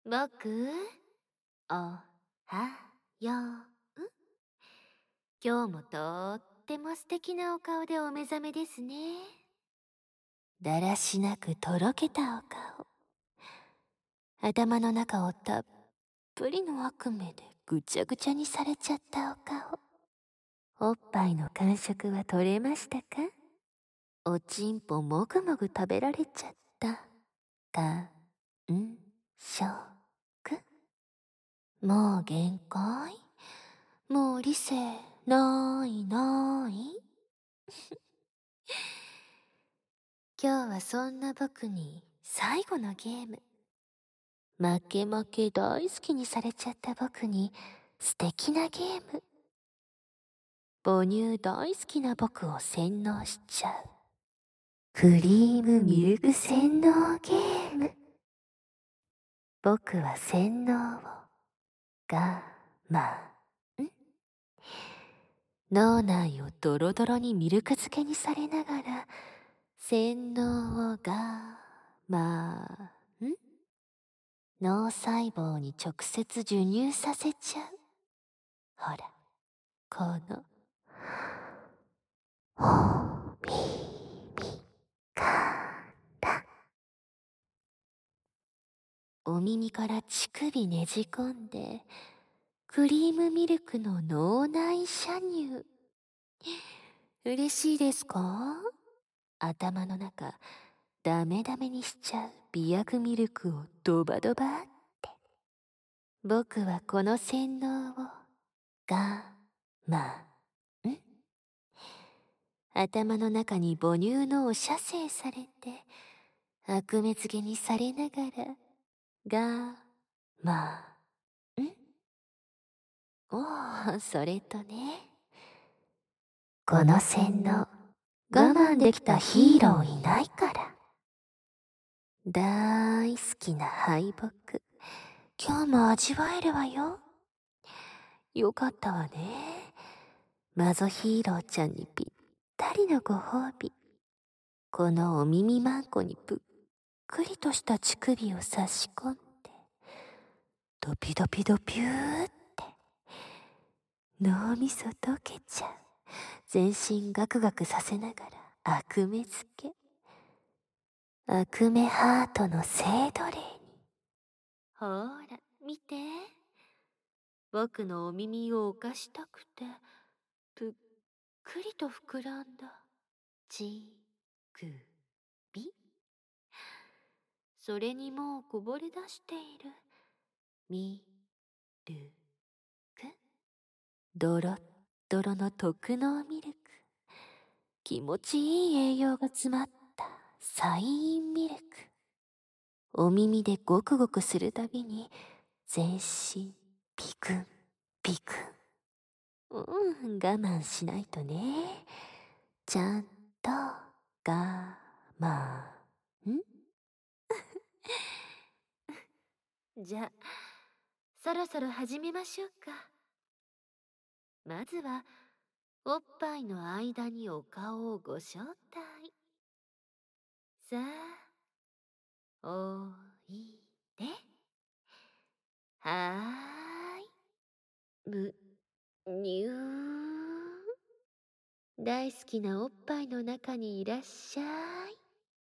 僕、おはよう。今日もとっても素敵なお顔でお目覚めですね。だらしなくとろけたお顔。頭の中をたっぷりの悪夢でぐちゃぐちゃにされちゃったお顔。おっぱいの感触は取れましたか？おちんぽもぐもぐ食べられちゃった。感触。もう限界？もう理性ないない。今日はそんな僕に最後のゲーム。負け負け大好きにされちゃった僕に素敵なゲーム。母乳大好きな僕を洗脳しちゃう。クリームミルク洗脳ゲーム。僕は洗脳を我慢。脳内をドロドロにミルク漬けにされながら洗脳を我慢。脳細胞に直接授乳させちゃう。ほら、このお耳からお耳から乳首ねじ込んでクリームミルクの脳内射入。嬉しいですか？頭の中ダメダメにしちゃう美薬ミルクをドバドバって。僕はこの洗脳を我慢。頭の中に母乳のを射精されて悪目付けにされながら我慢。おお、それとね、この洗脳我慢できたヒーローいないから。大好きな敗北、今日も味わえるわよ。よかったわね。マゾヒーローちゃんにぴったりのご褒美。このお耳まんこにぷっくりとした乳首を差し込んで、ドピドピドピューって、脳みそ溶けちゃう。全身ガクガクさせながら悪目付け。悪目ハートの性奴隷に。ほーら、見て。僕のお耳を犯したくて、ぷっくりと膨らんだ。ちくび。それにもうこぼれ出している。ミルク。ドロッドロの特濃ミルク。気持ちいい栄養が詰まったサインミルク。お耳でゴクゴクするたびに全身ピクンピクン。我慢しないとね。ちゃんと我慢。じゃあ、そろそろ始めましょうか。まずは、おっぱいの間にお顔をご招待。さあ、おいで。はーい。にゅー。大好きなおっぱいの中にいらっしゃい。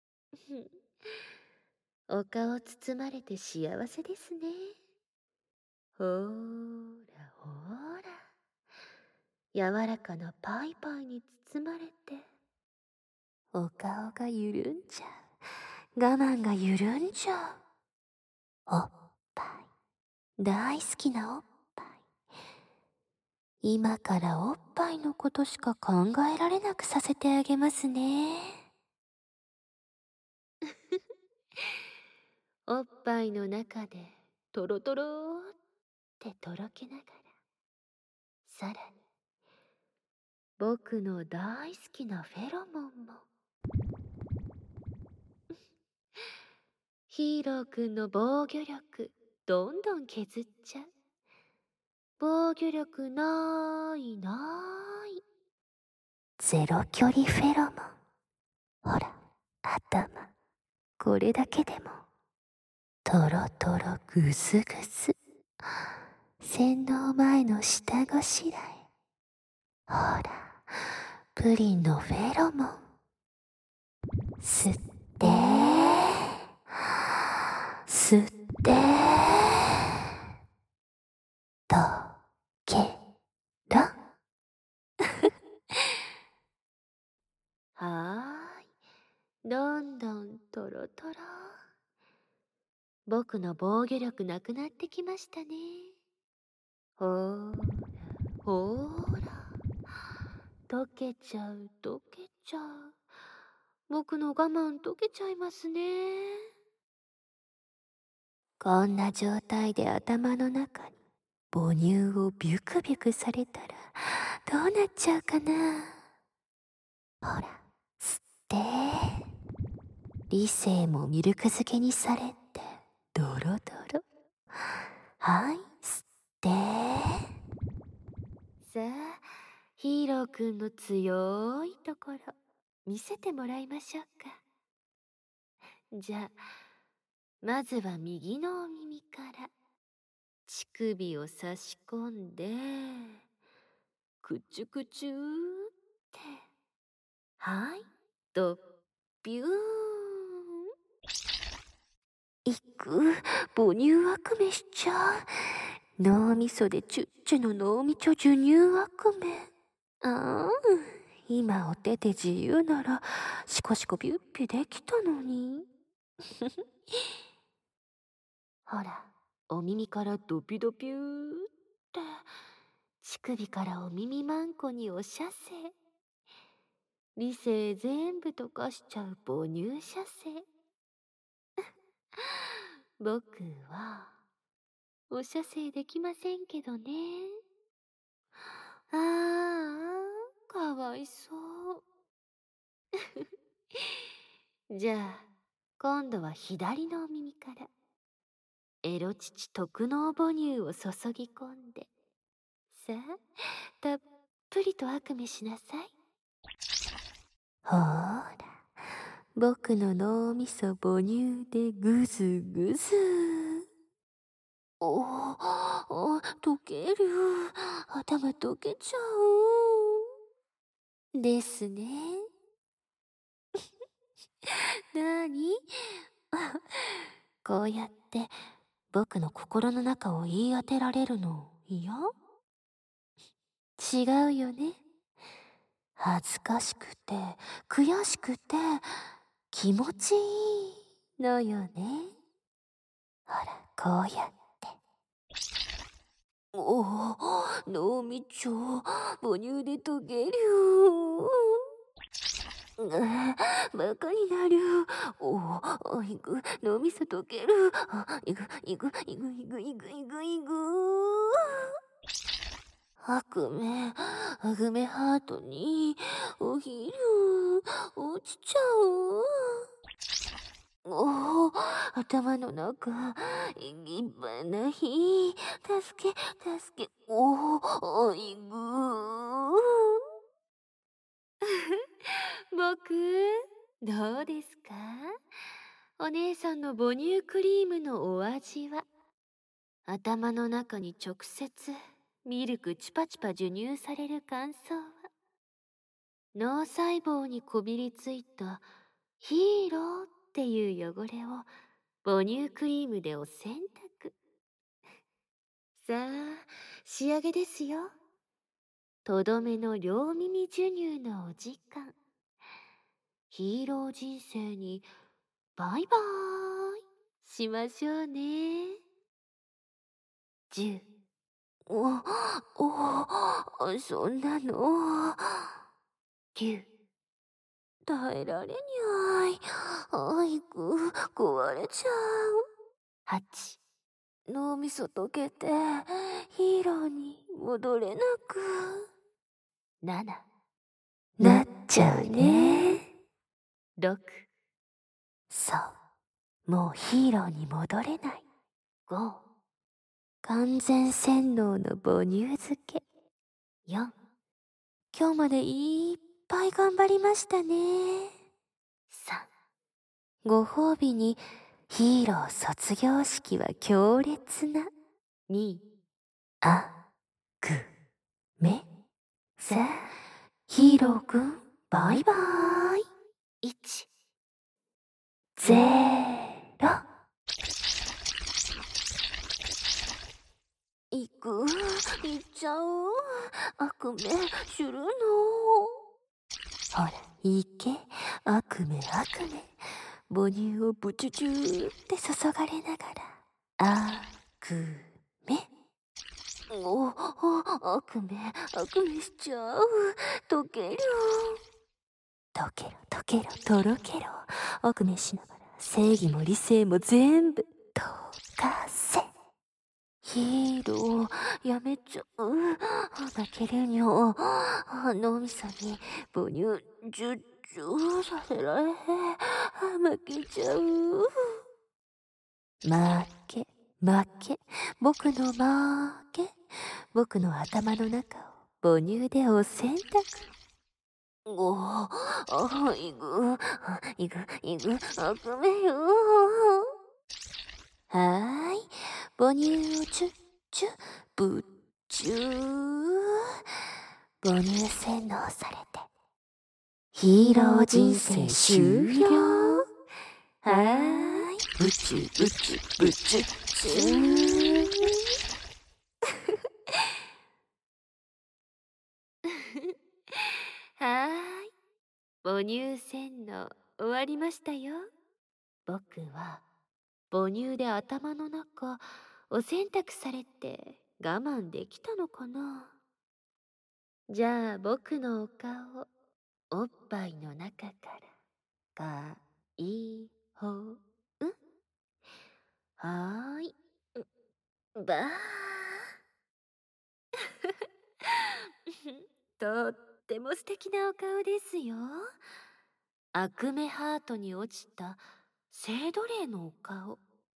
お顔包まれて幸せですね。ほーらほーら。柔らかなパイパイに包まれて、お顔が緩んじゃう。我慢が緩んじゃう。おっぱい。大好きなおっぱい。今からおっぱいのことしか考えられなくさせてあげますね。おっぱいの中でトロトローってとろけながら、さらに僕の大好きなフェロモンも。ヒーローくんの防御力どんどん削っちゃう。防御力ないない。ゼロ距離フェロモン。ほら、頭。これだけでもとろとろぐずぐず。洗脳前の下ごしらえ。ほら、プリンのフェロモン。吸って、吸って、とけろ。はーい。どんどんとろとろ。僕の防御力なくなってきましたね。ほーら、ほーら。溶けちゃう、溶けちゃう。僕の我慢溶けちゃいますね。こんな状態で頭の中に母乳をビュクビュクされたらどうなっちゃうかな。ほら、吸って。理性もミルク漬けにされてドロドロ。はい、吸って。さあ、ヒーローくんの強いところ見せてもらいましょうか。じゃあ、まずは右のお耳から乳首を差し込んで、くちゅくちゅーって。はい、と、ビューン。いく、母乳わくめしちゃう。脳みそでチュッチュの脳みちょ授乳わくめ。ああ、今お手で自由ならシコシコビュッピュできたのに。ほら、お耳からドピドピューって、乳首からお耳まんこにお射精。理性全部溶かしちゃう母乳射精。僕はお射精できませんけどね。ああ、かわいそう。じゃあ、今度は左のお耳からエロ乳特納母乳を注ぎ込んで、さあ、たっぷりと悪夢しなさい。ほーら、僕の脳みそ母乳でぐずぐず。溶ける。頭溶けちゃう。ですね。なにこうやって僕の心の中を言い当てられるの嫌？違うよね。恥ずかしくて、悔しくて、気持ちいいのよね。ほら、こうやって。おお、脳みちょ、母乳で溶ける。バカになる。いく、脳みそ溶ける。いく、いく、いく、いく、いく、いく、いく。悪夢ハートに、お昼、落ちちゃう。頭の中、いっぱいな日、助け、いぐ僕、どうですか？お姉さんの母乳クリームのお味は。頭の中に直接ミルクチュパチュパ授乳される感想は。脳細胞にこびりついたヒーローっていう汚れを母乳クリームでお洗濯。さあ、仕上げですよ。とどめの両耳授乳のお時間。ヒーロー人生にバイバーイしましょうね。10。そんなの。9。耐えられにゃい。壊れちゃう。8。脳みそ溶けてヒーローに戻れなく。7。なっちゃうね。6。そう。もうヒーローに戻れない。5。完全洗脳の母乳漬け。4。今日までいっぱい頑張りましたね。3。ご褒美にヒーロー卒業式は強烈なにあくめ。さあ、ヒーローくん、バイバーイ。1、0。行く、行っちゃう。悪夢、するの。ほら、行け、悪夢、悪夢。母乳をブチュチューって注がれながら、悪夢。悪夢、悪夢しちゃう。溶ける。溶けろ、溶けろ、とろけろ。悪夢しながら、正義も理性も全部、溶かせ。ヒーロー、やめちゃう。泣けるにょ。脳みそに母乳、ジュッジュさせられへん。負けちゃう。負け、負け、僕の負け。僕の頭の中を母乳でお洗濯。いぐ、いぐ、いぐ、悪夢よ。はーい。母乳をチュッチュ、ぶっちゅー。母乳洗脳されて、ヒーロー人生終了。はーい。ぶちゅぶちゅぶちゅちゅー。はーい。母乳洗脳終わりましたよ。僕は母乳で頭の中お洗濯されて我慢できたのかな。じゃあ僕のお顔おっぱいの中から解放。はーい。ばー。とっても素敵なお顔ですよ。悪夢ハートに落ちた性奴隷のお顔。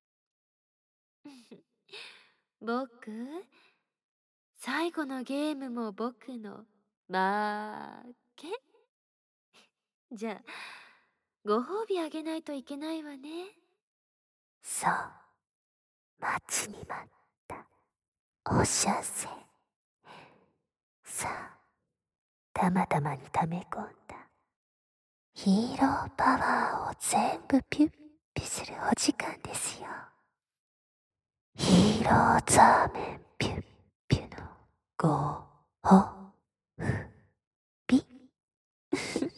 僕、最後のゲームも僕の負け。じゃあ、ご褒美あげないといけないわね。そう、待ちに待ったお射精。さあ、たまたまに溜め込んだヒーローパワーを全部ピュッピするお時間ですよ。ヒーローザーメンピュッピュのご褒美。